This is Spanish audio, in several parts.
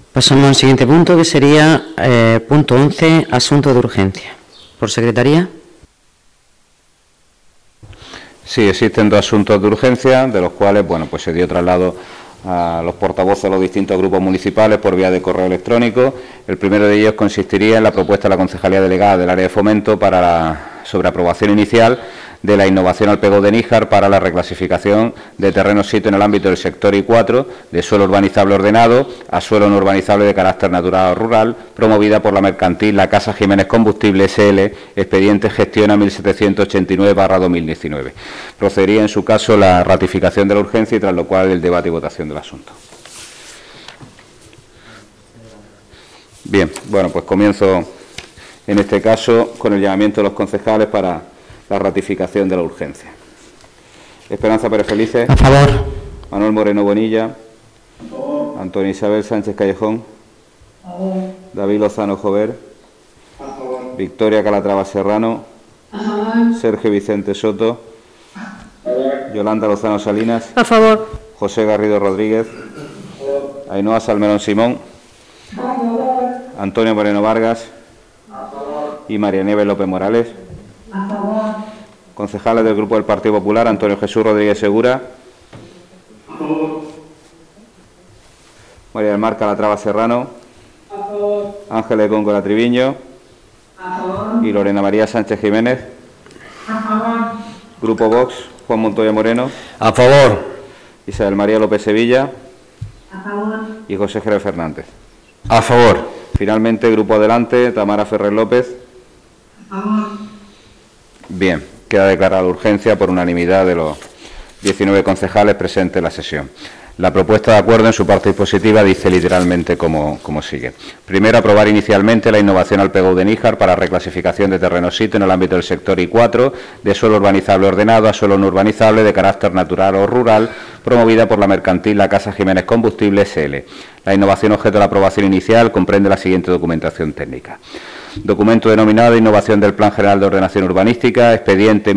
Pasamos al siguiente punto, que sería punto 11, asunto de urgencia. ¿Por secretaría? Sí, existen dos asuntos de urgencia, de los cuales, bueno, pues se dio traslado a los portavoces de los distintos grupos municipales por vía de correo electrónico. El primero de ellos consistiría en la propuesta de la Concejalía Delegada del Área de Fomento sobre aprobación inicial de la innovación al Pego de Níjar para la reclasificación de terrenos sitio en el ámbito del sector I4 de suelo urbanizable ordenado a suelo no urbanizable de carácter natural o rural, promovida por la mercantil La Casa Jiménez Combustible S.L., expediente Gestiona 1789/2019. Procedería en su caso la ratificación de la urgencia y tras lo cual el debate y votación del asunto. Bien, bueno, pues comienzo en este caso con el llamamiento de los concejales para la ratificación de la urgencia. Esperanza Pérez Felices. A favor. Manuel Moreno Bonilla. A favor. Antonio Isabel Sánchez Callejón. A favor. David Lozano Jover. A favor. Victoria Calatrava Serrano. A favor. Sergio Vicente Soto. A favor. Yolanda Lozano Salinas. A favor. José Garrido Rodríguez. A favor. Ainhoa Salmerón Simón. A favor. Antonio Moreno Vargas. A favor. Y María Nieves López Morales. A favor. Concejales del Grupo del Partido Popular, Antonio Jesús Rodríguez Segura. A favor. María del Mar Calatrava Serrano. A favor. Ángeles Góngora Triviño. A favor. Y Lorena María Sánchez Jiménez. A favor. Grupo Vox, Juan Montoya Moreno. A favor. Isabel María López Sevilla. A favor. Y José Jerez Fernández. A favor. Finalmente, Grupo Adelante, Tamara Ferrer López. A favor. Bien, queda declarada la urgencia por unanimidad de los 19 concejales presentes en la sesión. La propuesta de acuerdo en su parte dispositiva dice literalmente como sigue. Primero, aprobar inicialmente la innovación al Pego de Níjar para reclasificación de terrenos sitio en el ámbito del sector I4 de suelo urbanizable ordenado a suelo no urbanizable de carácter natural o rural, promovida por la mercantil La Casa Jiménez Combustible S.L. La innovación objeto de la aprobación inicial comprende la siguiente documentación técnica. Documento denominado Innovación del Plan General de Ordenación Urbanística, expediente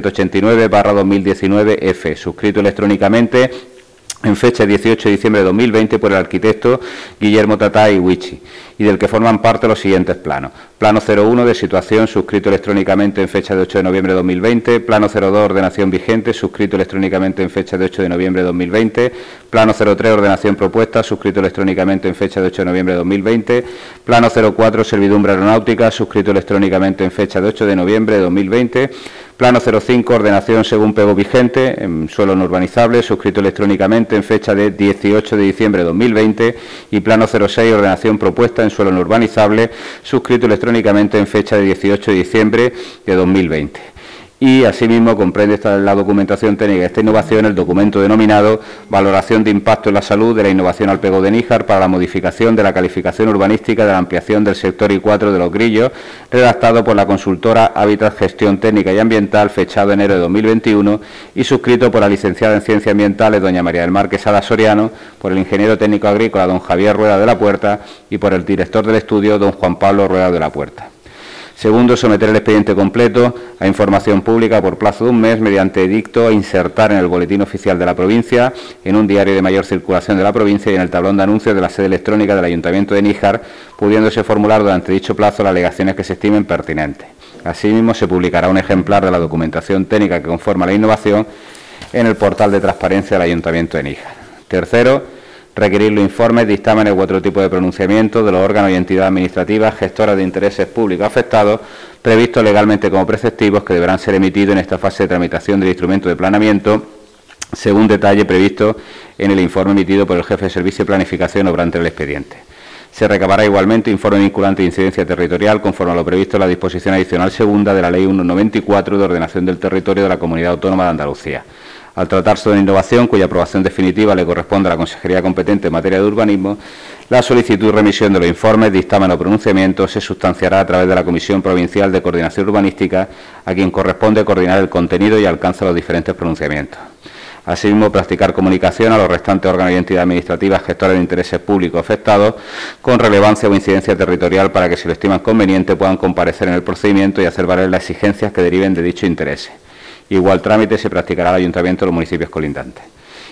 1789/2019-F, suscrito electrónicamente en fecha 18 de diciembre de 2020 por el arquitecto Guillermo Tatá y Huichi, y del que forman parte los siguientes planos. Plano 01 de situación, suscrito electrónicamente en fecha de 8 de noviembre de 2020. Plano 02, ordenación vigente, suscrito electrónicamente en fecha de 8 de noviembre de 2020. Plano 03, ordenación propuesta, suscrito electrónicamente en fecha de 8 de noviembre de 2020. Plano 04, servidumbre aeronáutica, suscrito electrónicamente en fecha de 8 de noviembre de 2020. Plano 05, ordenación según pego vigente, en suelo no urbanizable, suscrito electrónicamente en fecha de 18 de diciembre de 2020. Y plano 06, ordenación propuesta en suelo no urbanizable, suscrito electrónicamente en fecha de 18 de diciembre de 2020. Y asimismo comprende la documentación técnica de esta innovación el documento denominado Valoración de Impacto en la Salud de la Innovación al Pego de Níjar para la modificación de la calificación urbanística de la ampliación del sector I4 de Los Grillos, redactado por la consultora Hábitat Gestión Técnica y Ambiental, fechado enero de 2021 y suscrito por la licenciada en Ciencias Ambientales doña María del Mar Quesada Soriano, por el ingeniero técnico agrícola don Javier Rueda de la Puerta y por el director del estudio don Juan Pablo Rueda de la Puerta. Segundo, someter el expediente completo a información pública por plazo de un mes mediante edicto e insertar en el boletín oficial de la provincia, en un diario de mayor circulación de la provincia y en el tablón de anuncios de la sede electrónica del Ayuntamiento de Níjar, pudiéndose formular durante dicho plazo las alegaciones que se estimen pertinentes. Asimismo, se publicará un ejemplar de la documentación técnica que conforma la innovación en el portal de transparencia del Ayuntamiento de Níjar. Tercero, requerir los informes, dictámenes u otro tipo de pronunciamiento de los órganos y entidades administrativas gestoras de intereses públicos afectados, previstos legalmente como preceptivos, que deberán ser emitidos en esta fase de tramitación del instrumento de planeamiento, según detalle previsto en el informe emitido por el jefe de Servicio de Planificación obrante del expediente. Se recabará igualmente informe vinculante de incidencia territorial conforme a lo previsto en la disposición adicional segunda de la Ley 194 de Ordenación del Territorio de la Comunidad Autónoma de Andalucía. Al tratarse de una innovación cuya aprobación definitiva le corresponde a la Consejería competente en materia de urbanismo, la solicitud y remisión de los informes, dictamen o pronunciamientos se sustanciará a través de la Comisión Provincial de Coordinación Urbanística, a quien corresponde coordinar el contenido y alcance de los diferentes pronunciamientos. Asimismo, practicar comunicación a los restantes órganos y entidades administrativas gestoras de intereses públicos afectados con relevancia o incidencia territorial para que, si lo estiman conveniente, puedan comparecer en el procedimiento y hacer valer las exigencias que deriven de dicho interés. Igual trámite se practicará al Ayuntamiento de los municipios colindantes.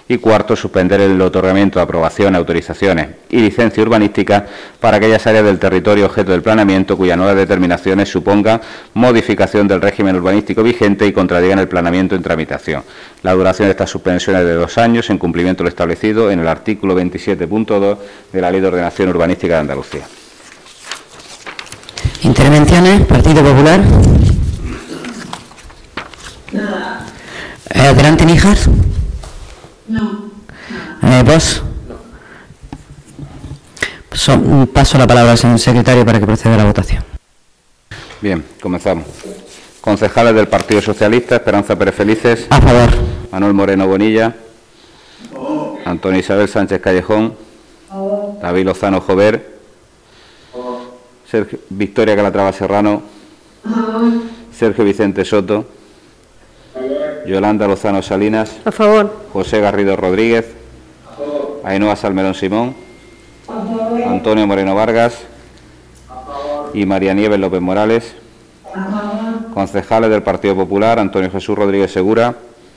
Y cuarto, suspender el otorgamiento de aprobaciones, autorizaciones y licencias urbanísticas para aquellas áreas del territorio objeto del planeamiento cuyas nuevas determinaciones supongan modificación del régimen urbanístico vigente y contradigan el planeamiento en tramitación. La duración de estas suspensiones es de 2 años, en cumplimiento de lo establecido en el artículo 27.2 de la Ley de Ordenación Urbanística de Andalucía. Intervenciones, Partido Popular. Nada. Adelante, Níjar. No. ¿Vos? Paso la palabra al señor secretario para que proceda a la votación. Bien, comenzamos. Concejales del Partido Socialista: Esperanza Pérez Felices. A favor. Manuel Moreno Bonilla. Antonio Isabel Sánchez Callejón. David Lozano Jover. Victoria Calatrava Serrano. Sergio Vicente Soto. Yolanda Lozano Salinas. A favor. José Garrido Rodríguez. Ainhoa Salmerón Simón. Antonio Moreno Vargas. Y María Nieves López Morales. Concejales del Partido Popular: Antonio Jesús Rodríguez Segura.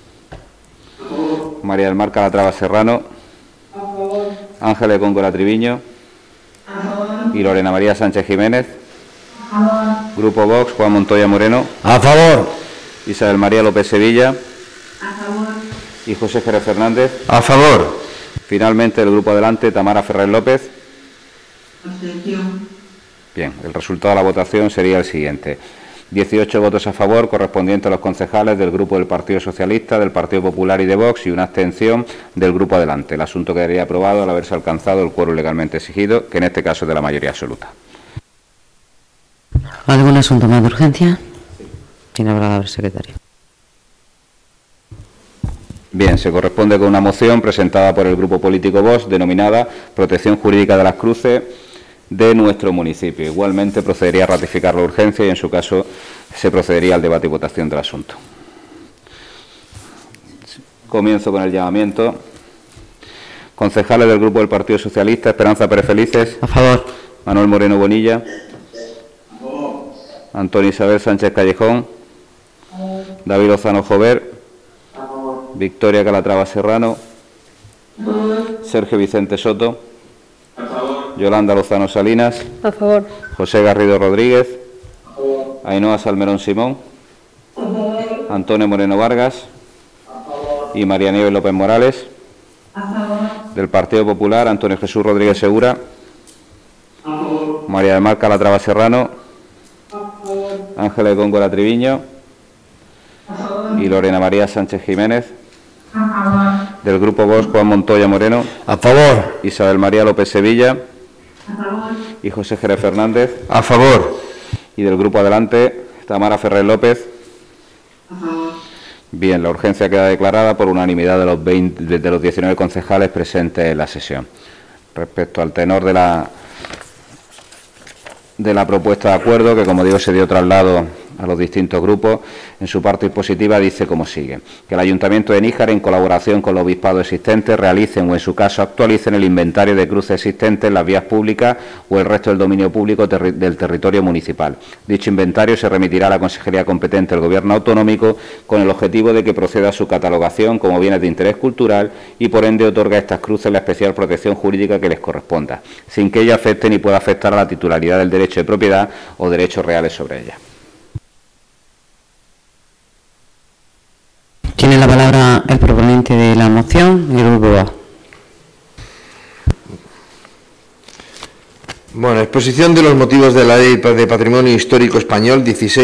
María del Mar Calatrava Serrano. Ángeles Góngora Triviño. Y Lorena María Sánchez Jiménez. Grupo Vox: Juan Montoya Moreno. A favor. Isabel María López Sevilla. A favor. Y José Jerez Fernández. A favor. Finalmente, el Grupo Adelante: Tamara Ferrer López. Abstención. Bien, el resultado de la votación sería el siguiente: 18 votos a favor, correspondientes a los concejales del Grupo del Partido Socialista, del Partido Popular y de Vox, y una abstención del Grupo Adelante. El asunto quedaría aprobado al haberse alcanzado el quórum legalmente exigido, que en este caso es de la mayoría absoluta. ¿Algún asunto más de urgencia? Tiene la palabra el secretario. Bien, se corresponde con una moción presentada por el Grupo Político Vox, denominada Protección Jurídica de las Cruces de nuestro municipio. Igualmente procedería a ratificar la urgencia y, en su caso, se procedería al debate y votación del asunto. Comienzo con el llamamiento. Concejales del Grupo del Partido Socialista: Esperanza Pérez Felices. A favor. Manuel Moreno Bonilla. Antonio Isabel Sánchez Callejón. David Lozano Jover. Victoria Calatrava Serrano. Sergio Vicente Soto. Yolanda Lozano Salinas. A favor. José Garrido Rodríguez. Ainhoa Salmerón Simón. Antonio Moreno Vargas. Y María Nieves López Morales. Del Partido Popular: Antonio Jesús Rodríguez Segura. María del Mar Calatrava Serrano. Ángeles Góngora Triviño. Y Lorena María Sánchez Jiménez. Del Grupo Vox: Juan Montoya Moreno. A favor. Isabel María López Sevilla. A favor. Y José Jerez Fernández. A favor. Y del Grupo Adelante: Tamara Ferrer López. A favor. Bien, la urgencia queda declarada por unanimidad de los 19 concejales presentes en la sesión. Respecto al tenor de la propuesta de acuerdo, que, como digo, se dio traslado a los distintos grupos, en su parte dispositiva dice como sigue: que el Ayuntamiento de Níjar, en colaboración con los obispados existentes, realicen o, en su caso, actualicen el inventario de cruces existentes en las vías públicas o el resto del dominio público del territorio municipal. Dicho inventario se remitirá a la Consejería competente del Gobierno autonómico, con el objetivo de que proceda a su catalogación como bienes de interés cultural y, por ende, otorga a estas cruces la especial protección jurídica que les corresponda, sin que ello afecte ni pueda afectar a la titularidad del derecho de propiedad o derechos reales sobre ellas. Tiene la palabra el proponente de la moción, el Grupo A. Bueno, exposición de los motivos de la Ley de Patrimonio Histórico Español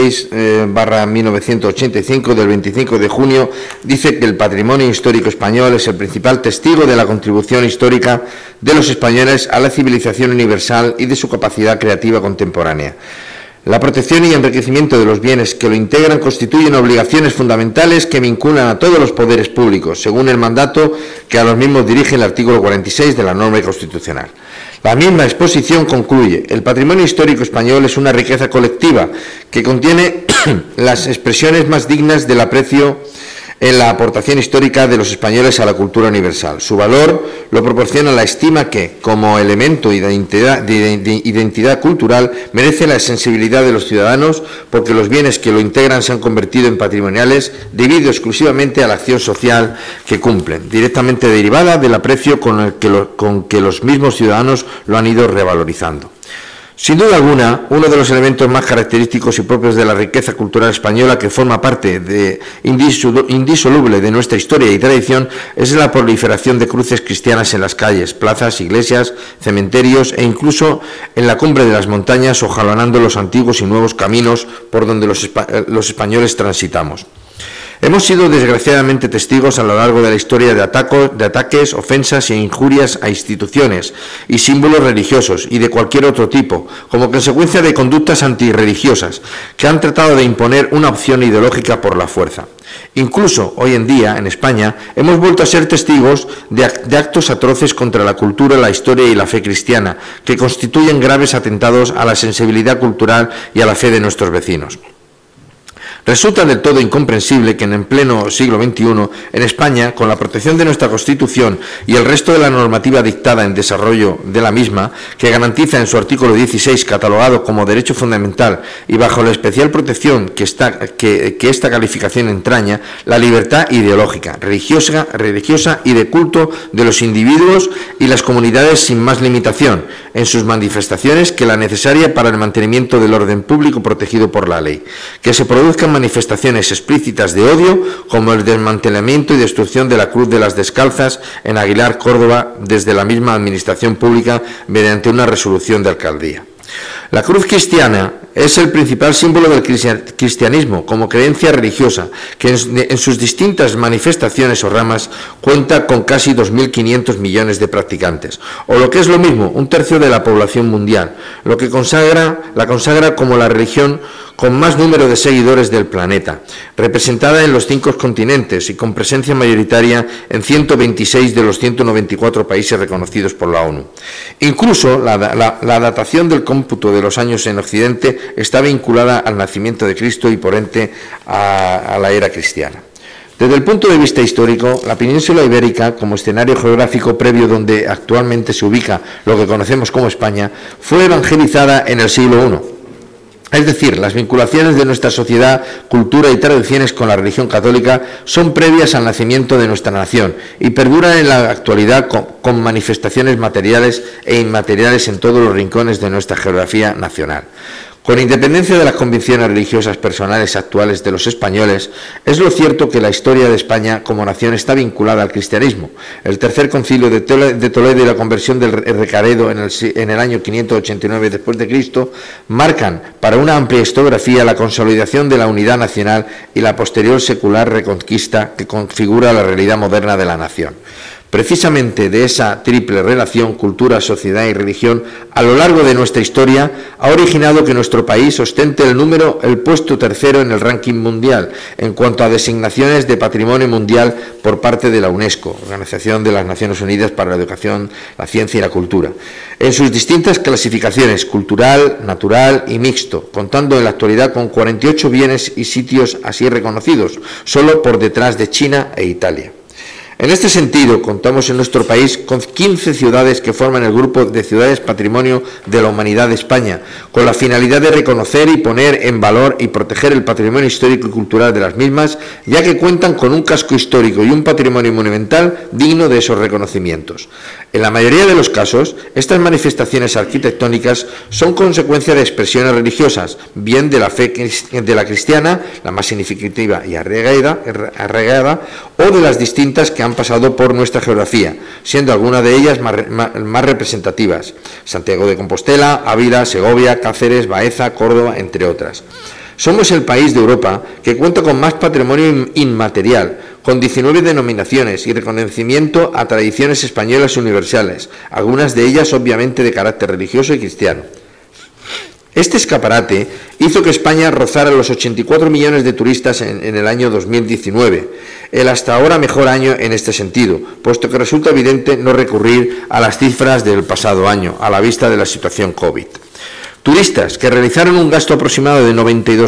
16/1985 del 25 de junio dice que el patrimonio histórico español es el principal testigo de la contribución histórica de los españoles a la civilización universal y de su capacidad creativa contemporánea. La protección y enriquecimiento de los bienes que lo integran constituyen obligaciones fundamentales que vinculan a todos los poderes públicos, según el mandato que a los mismos dirige el artículo 46 de la norma constitucional. La misma exposición concluye: el patrimonio histórico español es una riqueza colectiva que contiene las expresiones más dignas del aprecio en la aportación histórica de los españoles a la cultura universal. Su valor lo proporciona la estima que, como elemento de identidad cultural, merece la sensibilidad de los ciudadanos porque los bienes que lo integran se han convertido en patrimoniales debido exclusivamente a la acción social que cumplen, directamente derivada del aprecio con que los mismos ciudadanos lo han ido revalorizando. Sin duda alguna, uno de los elementos más característicos y propios de la riqueza cultural española, que forma parte indisoluble de nuestra historia y tradición, es la proliferación de cruces cristianas en las calles, plazas, iglesias, cementerios e incluso en la cumbre de las montañas, ojalonando los antiguos y nuevos caminos por donde los españoles transitamos. Hemos sido desgraciadamente testigos a lo largo de la historia de ataques, ofensas e injurias a instituciones y símbolos religiosos y de cualquier otro tipo, como consecuencia de conductas antirreligiosas que han tratado de imponer una opción ideológica por la fuerza. Incluso hoy en día, en España, hemos vuelto a ser testigos de actos atroces contra la cultura, la historia y la fe cristiana, que constituyen graves atentados a la sensibilidad cultural y a la fe de nuestros vecinos. Resulta del todo incomprensible que en pleno siglo XXI, en España, con la protección de nuestra Constitución y el resto de la normativa dictada en desarrollo de la misma, que garantiza en su artículo 16, catalogado como derecho fundamental y bajo la especial protección que esta calificación entraña, la libertad ideológica, religiosa y de culto de los individuos y las comunidades sin más limitación en sus manifestaciones que la necesaria para el mantenimiento del orden público protegido por la ley, que se produzcan manifestaciones explícitas de odio, como el desmantelamiento y destrucción de la Cruz de las Descalzas en Aguilar, Córdoba, desde la misma administración pública mediante una resolución de alcaldía. La cruz cristiana es el principal símbolo del cristianismo como creencia religiosa, que en sus distintas manifestaciones o ramas cuenta con casi 2.500 millones de practicantes, o lo que es lo mismo, un tercio de la población mundial, lo que la consagra como la religión con más número de seguidores del planeta, representada en los 5 continentes y con presencia mayoritaria en 126 de los 194 países reconocidos por la ONU. Incluso la datación del cómputo de los años en Occidente está vinculada al nacimiento de Cristo y por ende a la era cristiana. Desde el punto de vista histórico, la península ibérica, como escenario geográfico previo donde actualmente se ubica lo que conocemos como España, fue evangelizada en el siglo I. Es decir, las vinculaciones de nuestra sociedad, cultura y tradiciones con la religión católica son previas al nacimiento de nuestra nación y perduran en la actualidad con manifestaciones materiales e inmateriales en todos los rincones de nuestra geografía nacional. Con independencia de las convicciones religiosas personales actuales de los españoles, es lo cierto que la historia de España como nación está vinculada al cristianismo. El tercer concilio de Toledo y la conversión del Recaredo en el año 589 después de Cristo marcan para una amplia historiografía la consolidación de la unidad nacional y la posterior secular reconquista que configura la realidad moderna de la nación. Precisamente de esa triple relación, cultura, sociedad y religión, a lo largo de nuestra historia, ha originado que nuestro país ostente el puesto tercero en el ranking mundial en cuanto a designaciones de patrimonio mundial por parte de la UNESCO, Organización de las Naciones Unidas para la Educación, la Ciencia y la Cultura, en sus distintas clasificaciones cultural, natural y mixto, contando en la actualidad con 48 bienes y sitios así reconocidos, solo por detrás de China e Italia. En este sentido, contamos en nuestro país con 15 ciudades que forman el grupo de ciudades patrimonio de la humanidad de España, con la finalidad de reconocer y poner en valor y proteger el patrimonio histórico y cultural de las mismas, ya que cuentan con un casco histórico y un patrimonio monumental digno de esos reconocimientos. En la mayoría de los casos, estas manifestaciones arquitectónicas son consecuencia de expresiones religiosas, bien de la fe de la cristiana, la más significativa y arraigada, o de las distintas que han pasado por nuestra geografía, siendo algunas de ellas más representativas: Santiago de Compostela, Ávila, Segovia, Cáceres, Baeza, Córdoba, entre otras. Somos el país de Europa que cuenta con más patrimonio inmaterial, con 19 denominaciones y reconocimiento a tradiciones españolas universales, algunas de ellas obviamente de carácter religioso y cristiano. Este escaparate hizo que España rozara los 84 millones de turistas en el año 2019, el hasta ahora mejor año en este sentido, puesto que resulta evidente no recurrir a las cifras del pasado año, a la vista de la situación COVID. Turistas que realizaron un gasto aproximado de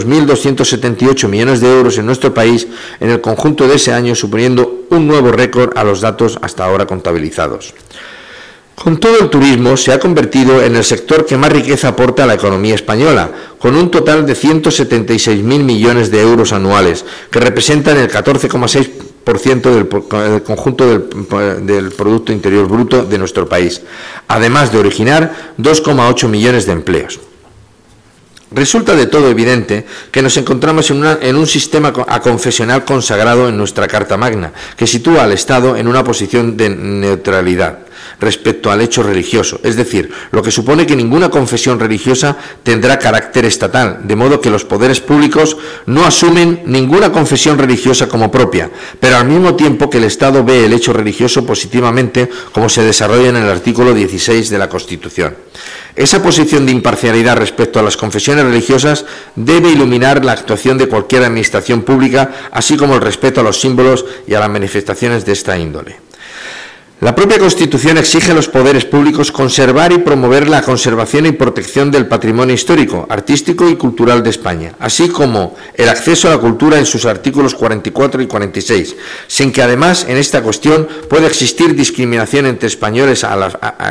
92.278 millones de euros en nuestro país en el conjunto de ese año, suponiendo un nuevo récord a los datos hasta ahora contabilizados. Con todo, el turismo se ha convertido en el sector que más riqueza aporta a la economía española, con un total de 176.000 millones de euros anuales, que representan el 14,6% del conjunto del Producto Interior Bruto de nuestro país, además de originar 2,8 millones de empleos. Resulta de todo evidente que nos encontramos en un sistema aconfesional consagrado en nuestra Carta Magna, que sitúa al Estado en una posición de neutralidad respecto al hecho religioso, es decir, lo que supone que ninguna confesión religiosa tendrá carácter estatal, de modo que los poderes públicos no asumen ninguna confesión religiosa como propia, pero al mismo tiempo que el Estado ve el hecho religioso positivamente, como se desarrolla en el artículo 16 de la Constitución. Esa posición de imparcialidad respecto a las confesiones religiosas debe iluminar la actuación de cualquier administración pública, así como el respeto a los símbolos y a las manifestaciones de esta índole. La propia Constitución exige a los poderes públicos conservar y promover la conservación y protección del patrimonio histórico, artístico y cultural de España, así como el acceso a la cultura en sus artículos 44 y 46, sin que además en esta cuestión pueda existir discriminación entre españoles al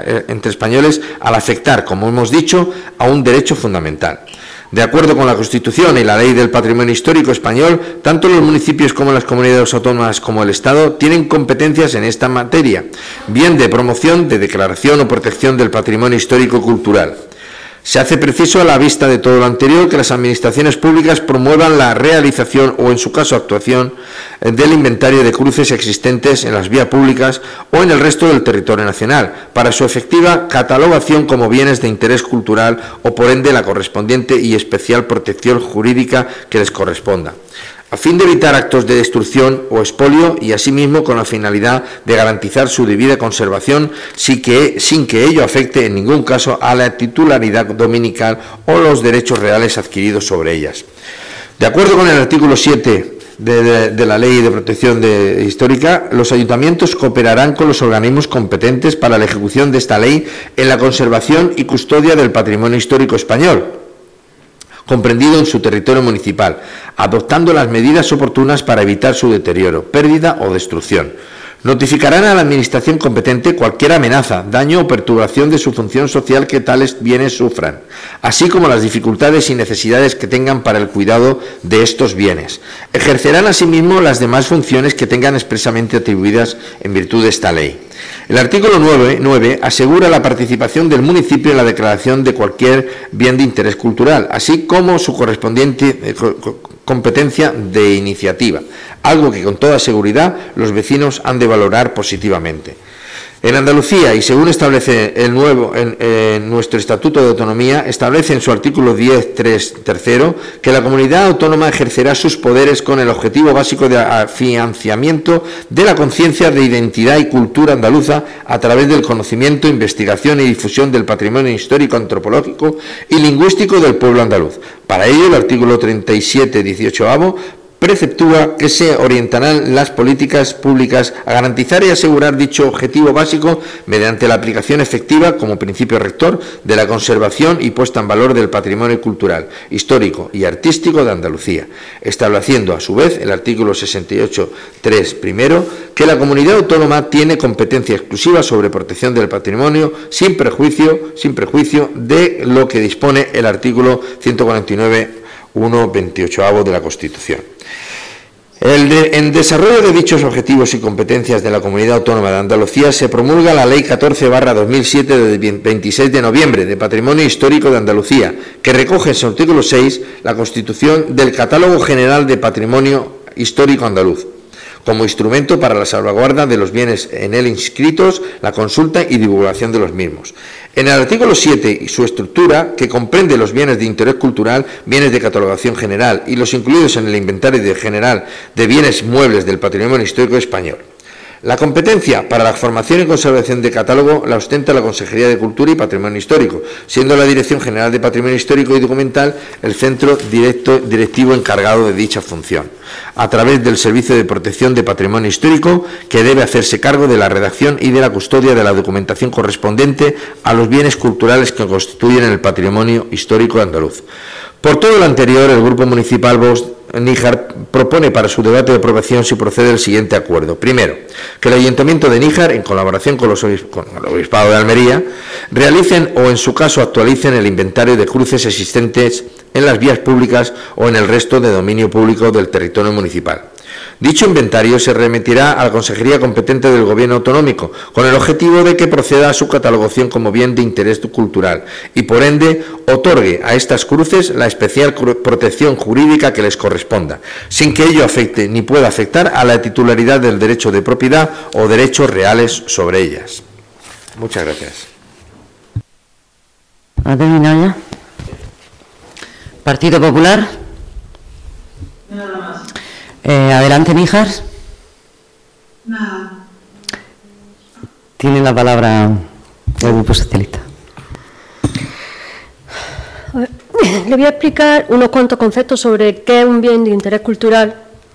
afectar, como hemos dicho, a un derecho fundamental. De acuerdo con la Constitución y la Ley del Patrimonio Histórico Español, tanto los municipios como las comunidades autónomas como el Estado tienen competencias en esta materia, bien de promoción, de declaración o protección del patrimonio histórico cultural. Se hace preciso, a la vista de todo lo anterior, que las administraciones públicas promuevan la realización o, en su caso, actuación del inventario de cruces existentes en las vías públicas o en el resto del territorio nacional, para su efectiva catalogación como bienes de interés cultural o, por ende, la correspondiente y especial protección jurídica que les corresponda, a fin de evitar actos de destrucción o expolio y, asimismo, con la finalidad de garantizar su debida conservación sin que ello afecte en ningún caso a la titularidad dominical o los derechos reales adquiridos sobre ellas. De acuerdo con el artículo 7 de la Ley de Protección Histórica, los ayuntamientos cooperarán con los organismos competentes para la ejecución de esta ley en la conservación y custodia del patrimonio histórico español, comprendido en su territorio municipal, adoptando las medidas oportunas para evitar su deterioro, pérdida o destrucción. Notificarán a la Administración competente cualquier amenaza, daño o perturbación de su función social que tales bienes sufran, así como las dificultades y necesidades que tengan para el cuidado de estos bienes. Ejercerán asimismo las demás funciones que tengan expresamente atribuidas en virtud de esta ley. El artículo 9 asegura la participación del municipio en la declaración de cualquier bien de interés cultural, así como su correspondiente competencia de iniciativa, algo que con toda seguridad los vecinos han de valorar positivamente. En Andalucía, y según establece en nuestro Estatuto de Autonomía, establece en su artículo 10.3 tercero que la comunidad autónoma ejercerá sus poderes con el objetivo básico de afianzamiento de la conciencia de identidad y cultura andaluza a través del conocimiento, investigación y difusión del patrimonio histórico, antropológico y lingüístico del pueblo andaluz. Para ello, el artículo 37, 18avo, preceptúa que se orientarán las políticas públicas a garantizar y asegurar dicho objetivo básico mediante la aplicación efectiva, como principio rector, de la conservación y puesta en valor del patrimonio cultural, histórico y artístico de Andalucía, estableciendo a su vez el artículo 68.3 primero que la comunidad autónoma tiene competencia exclusiva sobre protección del patrimonio sin prejuicio de lo que dispone el artículo 149.1.28 de la Constitución. En desarrollo de dichos objetivos y competencias de la Comunidad Autónoma de Andalucía se promulga la Ley 14/2007 de 26 de noviembre de Patrimonio Histórico de Andalucía, que recoge en su artículo 6 la constitución del Catálogo General de Patrimonio Histórico Andaluz, como instrumento para la salvaguarda de los bienes en él inscritos, la consulta y divulgación de los mismos. En el artículo 7 y su estructura, que comprende los bienes de interés cultural, bienes de catalogación general y los incluidos en el inventario general de bienes muebles del patrimonio histórico español. La competencia para la formación y conservación de catálogo la ostenta la Consejería de Cultura y Patrimonio Histórico, siendo la Dirección General de Patrimonio Histórico y Documental el centro directivo encargado de dicha función, a través del Servicio de Protección de Patrimonio Histórico, que debe hacerse cargo de la redacción y de la custodia de la documentación correspondiente a los bienes culturales que constituyen el patrimonio histórico andaluz. Por todo lo anterior, el Grupo Municipal Vox-Níjar propone para su debate de aprobación si procede el siguiente acuerdo. Primero, que el Ayuntamiento de Níjar, en colaboración con el Obispado de Almería, realicen o, en su caso, actualicen el inventario de cruces existentes en las vías públicas o en el resto de dominio público del territorio municipal. Dicho inventario se remitirá a la Consejería competente del Gobierno autonómico, con el objetivo de que proceda a su catalogación como bien de interés cultural y, por ende, otorgue a estas cruces la especial protección jurídica que les corresponda, sin que ello afecte ni pueda afectar a la titularidad del derecho de propiedad o derechos reales sobre ellas. Muchas gracias. ¿Ha terminado ya? Partido Popular. Nada más. Adelante, Níjar. Nada. Tiene la palabra el Grupo Socialista. Le voy a explicar unos cuantos conceptos sobre qué es un bien de interés cultural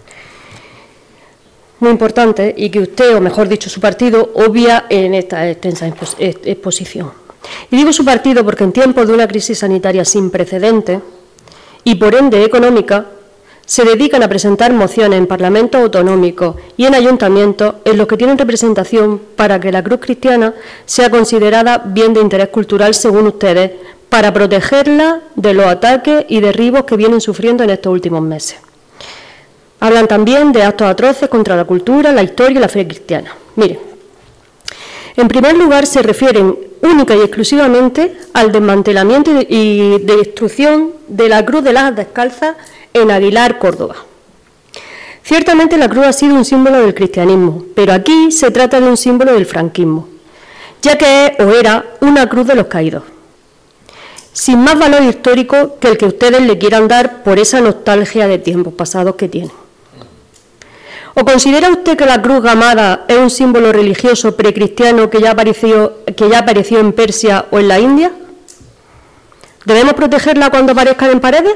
muy importante y que usted, o mejor dicho, su partido, obvia en esta extensa exposición. Y digo su partido porque en tiempos de una crisis sanitaria sin precedentes y por ende económica, se dedican a presentar mociones en parlamentos autonómicos y en ayuntamientos en los que tienen representación para que la cruz cristiana sea considerada bien de interés cultural, según ustedes, para protegerla de los ataques y derribos que vienen sufriendo en estos últimos meses. Hablan también de actos atroces contra la cultura, la historia y la fe cristiana. Miren, en primer lugar se refieren única y exclusivamente al desmantelamiento y destrucción de la Cruz de las Descalzas en Aguilar, Córdoba. Ciertamente la cruz ha sido un símbolo del cristianismo, pero aquí se trata de un símbolo del franquismo, ya que es o era una cruz de los caídos, sin más valor histórico que el que ustedes le quieran dar por esa nostalgia de tiempos pasados que tienen. ¿O considera usted que la cruz gamada es un símbolo religioso precristiano que ya apareció en Persia o en la India? ¿Debemos protegerla cuando aparezcan en paredes?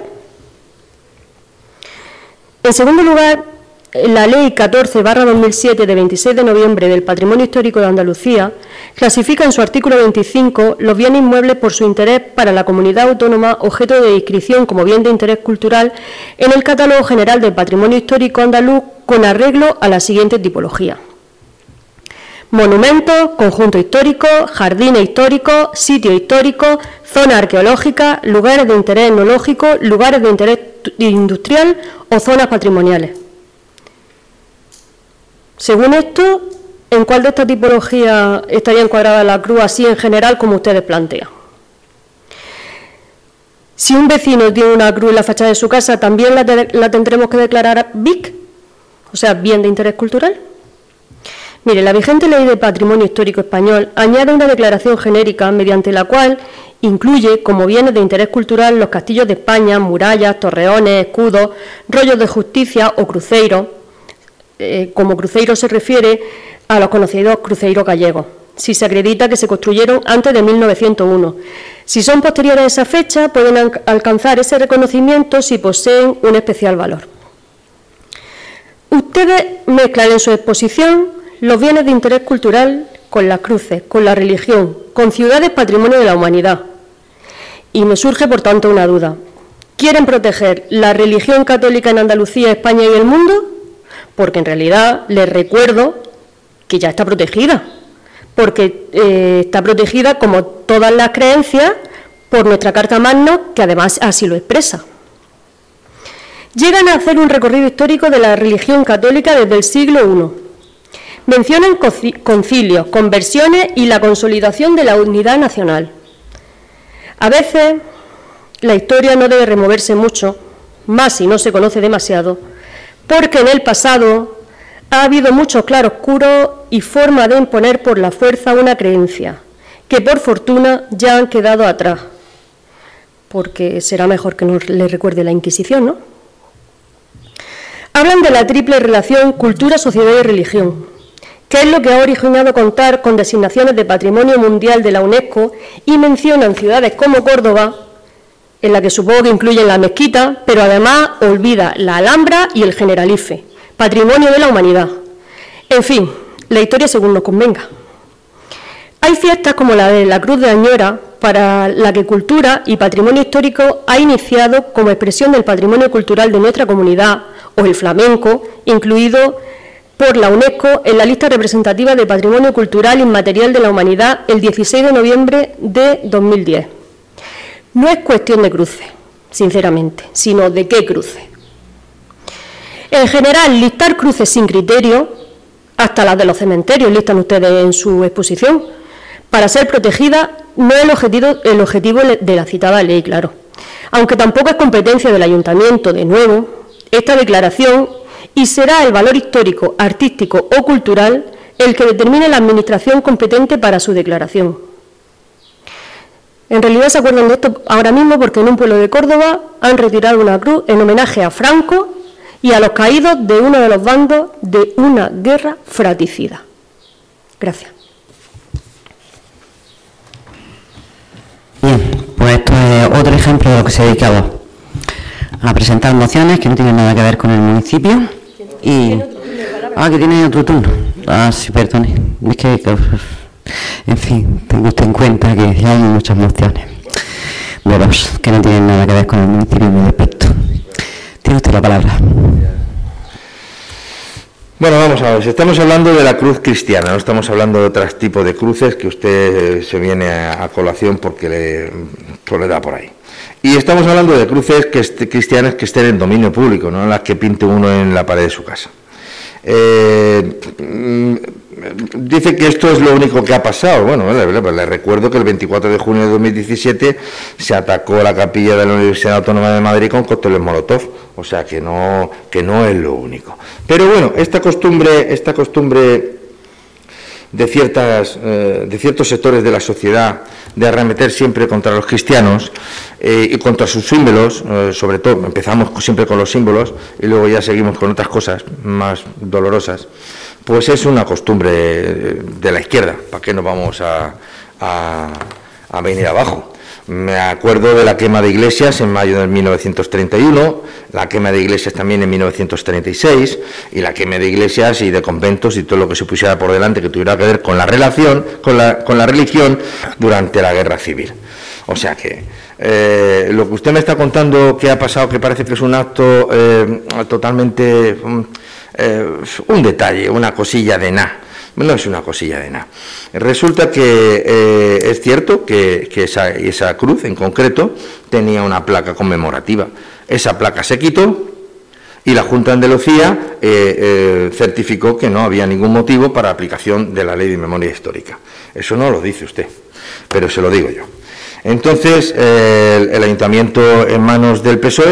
En segundo lugar, la Ley 14/2007 de 26 de noviembre del Patrimonio Histórico de Andalucía clasifica en su artículo 25 los bienes inmuebles por su interés para la comunidad autónoma objeto de inscripción como bien de interés cultural en el Catálogo General del Patrimonio Histórico Andaluz con arreglo a la siguiente tipología: monumentos, conjuntos históricos, jardines históricos, sitios históricos, zonas arqueológicas, lugares de interés etnológico, lugares de interés industrial o zonas patrimoniales. Según esto, ¿en cuál de esta tipología estaría encuadrada la cruz así en general como ustedes plantean? Si un vecino tiene una cruz en la fachada de su casa, ¿también la tendremos que declarar BIC? O sea, bien de interés cultural. Mire, la vigente Ley de Patrimonio Histórico Español añade una declaración genérica mediante la cual incluye como bienes de interés cultural los castillos de España, murallas, torreones, escudos, rollos de justicia o cruceiros. Como cruceiro se refiere a los conocidos cruceiros gallegos, si se acredita que se construyeron antes de 1901. Si son posteriores a esa fecha, pueden alcanzar ese reconocimiento si poseen un especial valor. Ustedes mezclan en su exposición los bienes de interés cultural con las cruces, con la religión, con ciudades patrimonio de la humanidad. Y me surge, por tanto, una duda. ¿Quieren proteger la religión católica en Andalucía, España y el mundo? Porque en realidad les recuerdo que ya está protegida, porque está protegida, como todas las creencias, por nuestra Carta Magna, que además así lo expresa. Llegan a hacer un recorrido histórico de la religión católica desde el siglo I. Mencionan concilios, conversiones y la consolidación de la unidad nacional. A veces la historia no debe removerse mucho, más si no se conoce demasiado, porque en el pasado ha habido muchos claroscuros y forma de imponer por la fuerza una creencia, que por fortuna ya han quedado atrás, porque será mejor que nos le recuerde la Inquisición, ¿no? Hablan de la triple relación cultura, sociedad y religión, que es lo que ha originado contar con designaciones de Patrimonio Mundial de la UNESCO y mencionan ciudades como Córdoba, en la que supongo que incluyen la mezquita, pero además olvida la Alhambra y el Generalife, Patrimonio de la Humanidad. En fin, la historia según nos convenga. Hay fiestas como la de la Cruz de Añora, para la que Cultura y Patrimonio Histórico ha iniciado como expresión del patrimonio cultural de nuestra comunidad, o el flamenco, incluido por la UNESCO en la lista representativa de Patrimonio Cultural Inmaterial de la Humanidad el 16 de noviembre de 2010. No es cuestión de cruce, sinceramente, sino de qué cruce. En general, listar cruces sin criterio, hasta las de los cementerios listan ustedes en su exposición, para ser protegida no es el objetivo de la citada ley, claro. Aunque tampoco es competencia del Ayuntamiento, de nuevo, esta declaración, y será el valor histórico, artístico o cultural el que determine la administración competente para su declaración. En realidad se acuerdan de esto ahora mismo porque en un pueblo de Córdoba han retirado una cruz en homenaje a Franco y a los caídos de uno de los bandos de una guerra fratricida. Gracias. Bien, pues esto es otro ejemplo de lo que se ha dedicado a presentar mociones que no tienen nada que ver con el municipio y... que tiene otro turno. Sí, perdone. Es que, en fin, tenga usted en cuenta que ya hay muchas mociones de dos que no tienen nada que ver con el municipio en respecto. Tiene usted la palabra. Bueno, vamos a ver, si estamos hablando de la cruz cristiana, no estamos hablando de otros tipos de cruces que usted se viene a colación porque le da por ahí. Y estamos hablando de cruces cristianas que estén en dominio público, no las que pinte uno en la pared de su casa. Dice que esto es lo único que ha pasado. Bueno, le recuerdo que el 24 de junio de 2017 se atacó la capilla de la Universidad Autónoma de Madrid con cócteles Molotov, o sea que no es lo único. Pero bueno, esta costumbre de ciertos sectores de la sociedad de arremeter siempre contra los cristianos y contra sus símbolos, sobre todo empezamos siempre con los símbolos y luego ya seguimos con otras cosas más dolorosas, pues es una costumbre de la izquierda. ¿Para qué nos vamos a venir abajo? Me acuerdo de la quema de iglesias en mayo de 1931, la quema de iglesias también en 1936, y la quema de iglesias y de conventos y todo lo que se pusiera por delante que tuviera que ver con la relación, con la religión durante la guerra civil. O sea que lo que usted me está contando que ha pasado, que parece que es un acto totalmente un detalle, una cosilla de nada. No es una cosilla de nada. Resulta que es cierto que esa cruz en concreto tenía una placa conmemorativa. Esa placa se quitó y la Junta de Andalucía certificó que no había ningún motivo para aplicación de la Ley de Memoria Histórica. Eso no lo dice usted, pero se lo digo yo. Entonces, el ayuntamiento en manos del PSOE,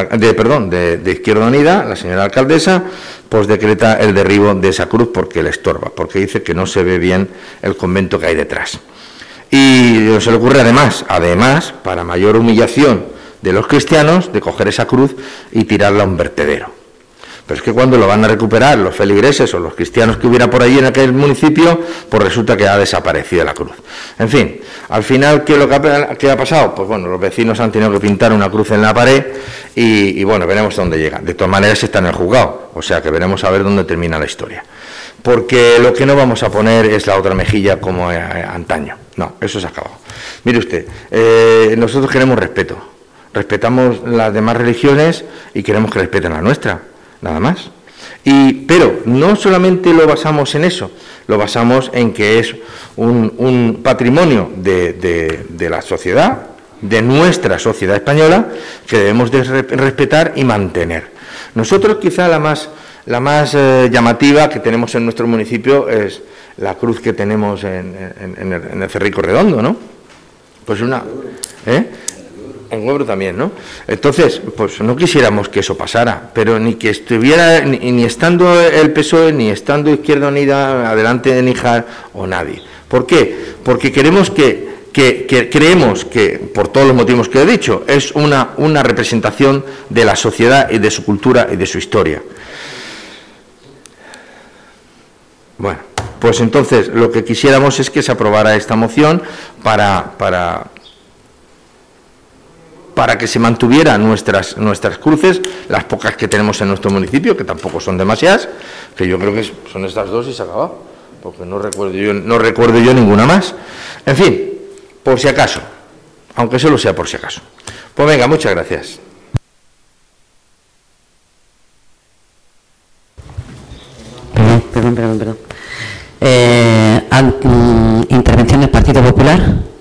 de Izquierda Unida, la señora alcaldesa, pues decreta el derribo de esa cruz porque le estorba, porque dice que no se ve bien el convento que hay detrás. Y se le ocurre además, para mayor humillación de los cristianos, de coger esa cruz y tirarla a un vertedero. Pero es que cuando lo van a recuperar los feligreses o los cristianos que hubiera por allí en aquel municipio, pues resulta que ha desaparecido la cruz. En fin, al final, ¿qué es lo que ha pasado? Pues bueno, los vecinos han tenido que pintar una cruz en la pared y bueno, veremos dónde llega. De todas maneras está en el juzgado, o sea que veremos a ver dónde termina la historia. Porque lo que no vamos a poner es la otra mejilla como antaño. No, eso se ha acabado. Mire usted, nosotros queremos respeto. Respetamos las demás religiones y queremos que respeten la nuestra. Nada más. Pero no solamente lo basamos en eso, lo basamos en que es un patrimonio de la sociedad, de nuestra sociedad española, que debemos de respetar y mantener. Nosotros quizá la más llamativa que tenemos en nuestro municipio es la cruz que tenemos en el Cerrico Redondo, ¿no? Pues en Huebro también, ¿no? Entonces, pues no quisiéramos que eso pasara, pero ni que estuviera, ni estando el PSOE, ni estando Izquierda Unida adelante de Níjar o nadie. ¿Por qué? Porque queremos creemos que, por todos los motivos que he dicho, es una representación de la sociedad y de su cultura y de su historia. Bueno. Pues entonces lo que quisiéramos es que se aprobara esta moción para que se mantuvieran nuestras cruces, las pocas que tenemos en nuestro municipio, que tampoco son demasiadas, que yo creo que son estas dos y se acaba, porque no recuerdo yo ninguna más. En fin, por si acaso, aunque solo sea por si acaso. Pues venga, muchas gracias. Perdón. ¿Intervención del Partido Popular?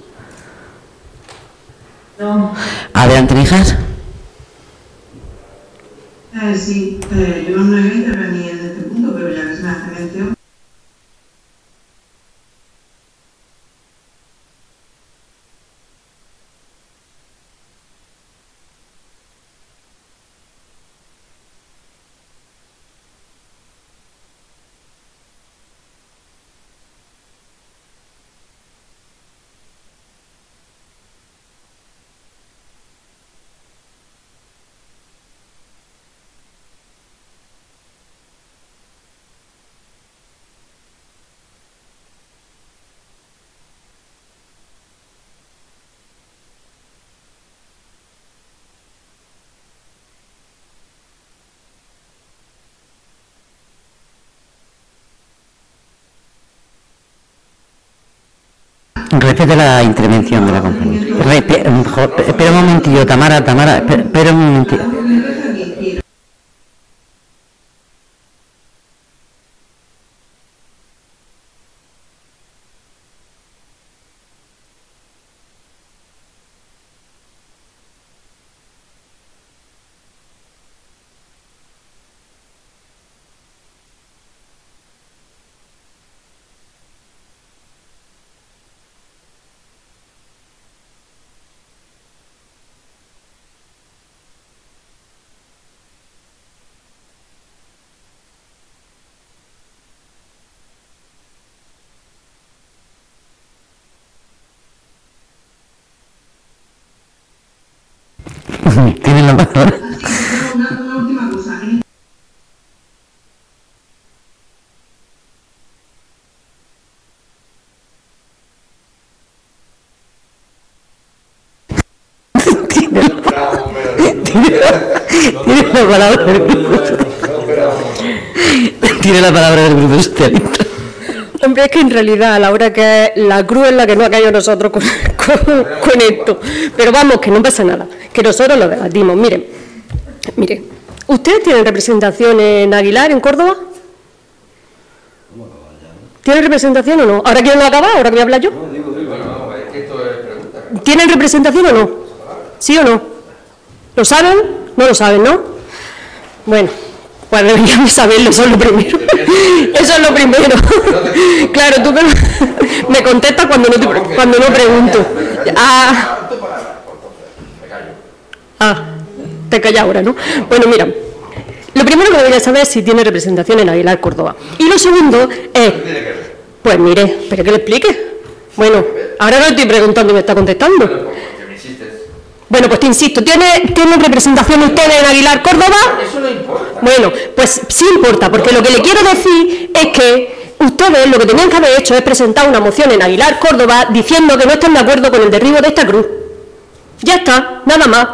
No. Adelante, hijas. Sí, yo no he intervenido en este punto, pero ya que se me hace mención. Repite la intervención de la compañera. Espera un momentillo, Tamara, espera un momentillo. Tienen la palabra. Una última cosa. Tiene la palabra del Grupo Socialista. Hombre, es que en realidad a la hora que la cruz es la que nos ha caído a nosotros con esto. Pero vamos, que no pasa nada, que nosotros lo debatimos. Mire, ¿ustedes tienen representación en Aguilar, en Córdoba? ¿Tienen representación o no? ¿Ahora quieren acabar? ¿Ahora que voy a hablar yo? ¿Tienen representación o no? ¿Sí o no? ¿Lo saben? No lo saben, ¿no? Bueno, pues deberíamos saberlo, eso es lo primero. Eso es lo primero. Claro, tú me contestas cuando no pregunto. Te callas ahora, ¿no? Bueno, mira, lo primero que debería saber es si tiene representación en Aguilar, Córdoba. Y lo segundo es, pues mire, pero que le explique. Bueno, ahora no estoy preguntando y me está contestando. Bueno, pues te insisto, ¿tienen representación ustedes en Aguilar, Córdoba? Eso no importa. Bueno, pues sí importa, porque lo que le quiero decir es que ustedes lo que tenían que haber hecho es presentar una moción en Aguilar, Córdoba, diciendo que no están de acuerdo con el derribo de esta cruz. Ya está, nada más.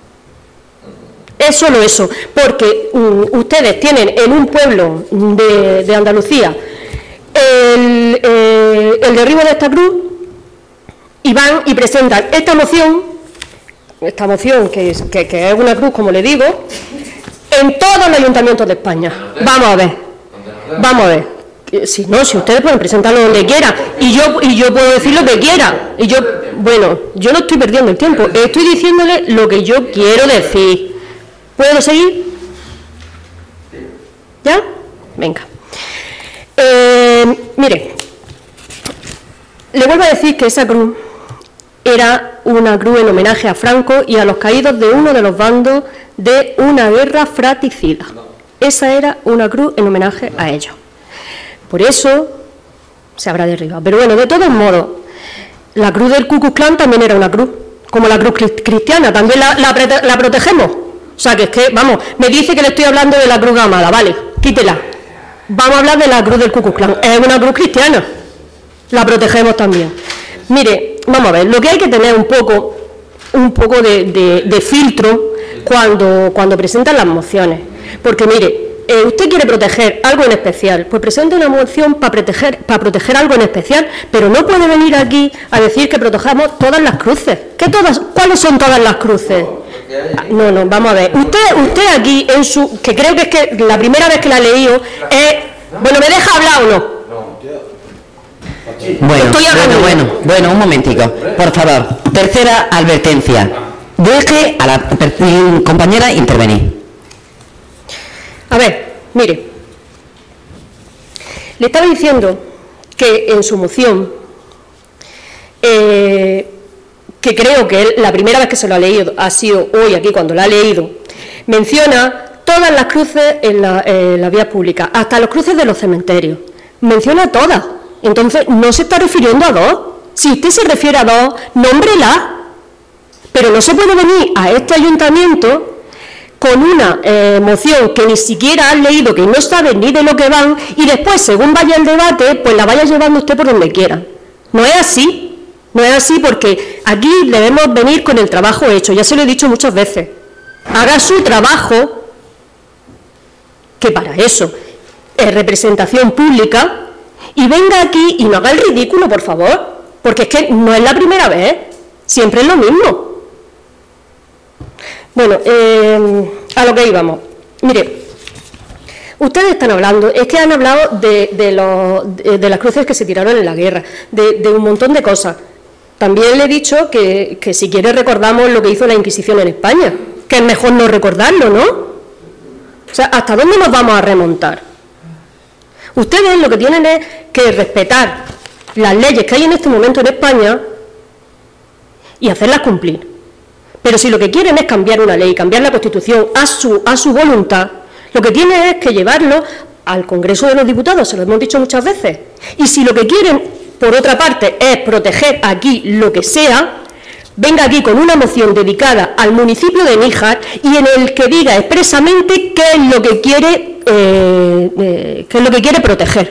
Es solo eso, porque ustedes tienen en un pueblo de Andalucía el derribo de esta cruz y van y presentan esta moción que es una cruz, como le digo, en todos los ayuntamientos de España. Vamos a ver. Si ustedes pueden presentarlo donde quieran, y yo puedo decir lo que quiera, yo no estoy perdiendo el tiempo, estoy diciéndole lo que yo quiero decir. ¿Puedo seguir? ¿Ya? Venga. Mire, le vuelvo a decir que esa cruz era una cruz en homenaje a Franco y a los caídos de uno de los bandos de una guerra fratricida. Esa era una cruz en homenaje a ellos. Por eso se habrá derribado. Pero bueno, de todos modos, la cruz del Ku Klux Klan también era una cruz, como la cruz cristiana, también la protegemos. O sea, que es que, vamos, me dice que le estoy hablando de la cruz gamada, vale, quítela. Vamos a hablar de la cruz del Ku Klux Klan. Es una cruz cristiana. La protegemos también. Mire, vamos a ver, lo que hay que tener un poco de filtro cuando presentan las mociones. Porque mire, usted quiere proteger algo en especial, pues presente una moción para proteger algo en especial, pero no puede venir aquí a decir que protejamos todas las cruces. ¿Cuáles son todas las cruces? No, vamos a ver. Usted aquí, que creo que es que la primera vez que la he leído, bueno, ¿me deja hablar o no? Bueno, un momentico, por favor. Tercera advertencia. Deje a la compañera intervenir. A ver, mire, le estaba diciendo que en su moción, que creo que la primera vez que se lo ha leído ha sido hoy aquí cuando la ha leído, menciona todas las cruces en las vías públicas, hasta los cruces de los cementerios, menciona todas, entonces no se está refiriendo a dos. Si usted se refiere a dos, nómbrela, pero no se puede venir a este ayuntamiento con una moción que ni siquiera han leído, que no saben ni de lo que van, y después, según vaya el debate, pues la vaya llevando usted por donde quiera. No es así, porque aquí debemos venir con el trabajo hecho, ya se lo he dicho muchas veces. Haga su trabajo, que para eso es representación pública, y venga aquí y no haga el ridículo, por favor, porque es que no es la primera vez, siempre es lo mismo. Bueno, a lo que íbamos. Mire, ustedes están hablando, es que han hablado de las cruces que se tiraron en la guerra, de un montón de cosas. También le he dicho que si quiere recordamos lo que hizo la Inquisición en España, que es mejor no recordarlo, ¿no? O sea, ¿hasta dónde nos vamos a remontar? Ustedes lo que tienen es que respetar las leyes que hay en este momento en España y hacerlas cumplir. Pero si lo que quieren es cambiar una ley, cambiar la Constitución a su voluntad, lo que tienen es que llevarlo al Congreso de los Diputados, se lo hemos dicho muchas veces. Y si lo que quieren, por otra parte, es proteger aquí lo que sea, venga aquí con una moción dedicada al municipio de Níjar y en el que diga expresamente qué es lo que quiere proteger.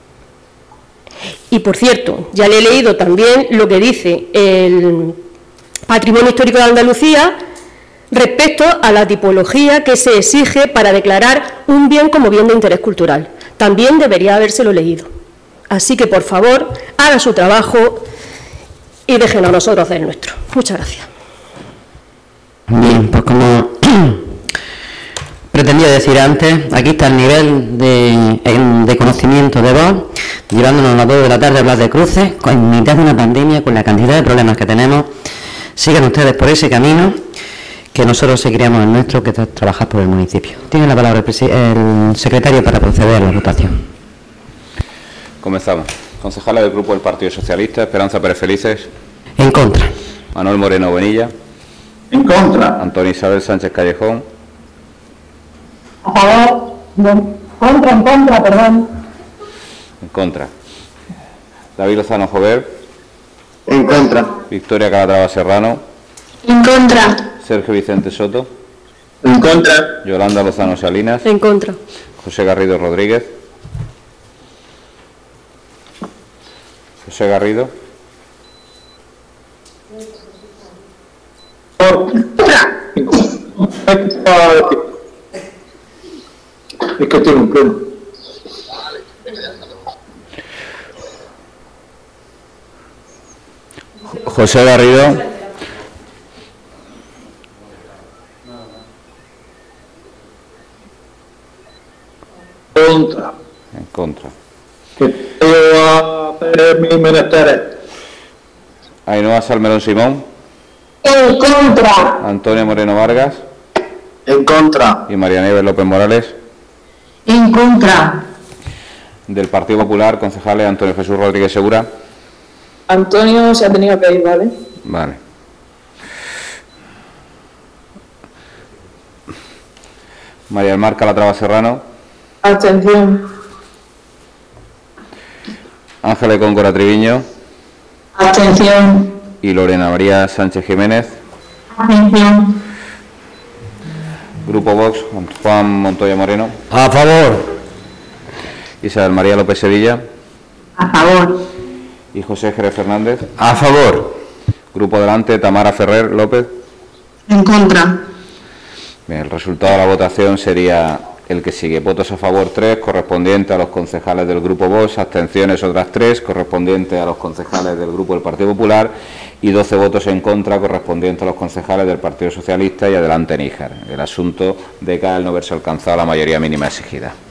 Y por cierto, ya le he leído también lo que dice el Patrimonio Histórico de Andalucía respecto a la tipología que se exige para declarar un bien como bien de interés cultural. También debería habérselo leído. Así que, por favor, haga su trabajo y déjenos a nosotros hacer el nuestro. Muchas gracias. Bien, pues como pretendía decir antes, aquí está el nivel de conocimiento de voz, llevándonos a las 2 de la tarde a hablar de cruces, en mitad de una pandemia, con la cantidad de problemas que tenemos. Sigan ustedes por ese camino, que nosotros seguiremos el nuestro, que es trabajar por el municipio. Tiene la palabra el secretario para proceder a la votación. Comenzamos. Concejala del Grupo del Partido Socialista, Esperanza Pérez Felices. En contra. Manuel Moreno Bonilla. En contra. Antonio Isabel Sánchez Callejón. A favor. En contra, perdón. En contra. David Lozano Jover. En contra. Victoria Calatrava Serrano. En contra. Sergio Vicente Soto. En contra. Yolanda Lozano Salinas. En contra. José Garrido Rodríguez. José Garrido. Es que tiene un pleno. José Garrido. Contra. En contra. Que yo a hacer mis menesteres. Ainhoa Salmerón Simón. En contra. Antonio Moreno Vargas. En contra. Y María Nieves López Morales. En contra. Del Partido Popular, concejales Antonio Jesús Rodríguez Segura. Antonio se ha tenido que ir, ¿vale? Vale. María del Mar Calatrava Serrano. Abstención. Ángeles Góngora Triviño. Abstención. Y Lorena María Sánchez Jiménez. Abstención. Grupo Vox, Juan Montoya Moreno. A favor. Isabel María López Sevilla. A favor. Y José Jerez Fernández. A favor. Grupo Adelante, Tamara Ferrer López. En contra. Bien, el resultado de la votación sería el que sigue. Votos a favor 3, correspondiente a los concejales del Grupo Vox, abstenciones otras 3, correspondiente a los concejales del Grupo del Partido Popular, y 12 votos en contra, correspondiente a los concejales del Partido Socialista y Adelante Níjar. El asunto decae al no haberse alcanzado la mayoría mínima exigida.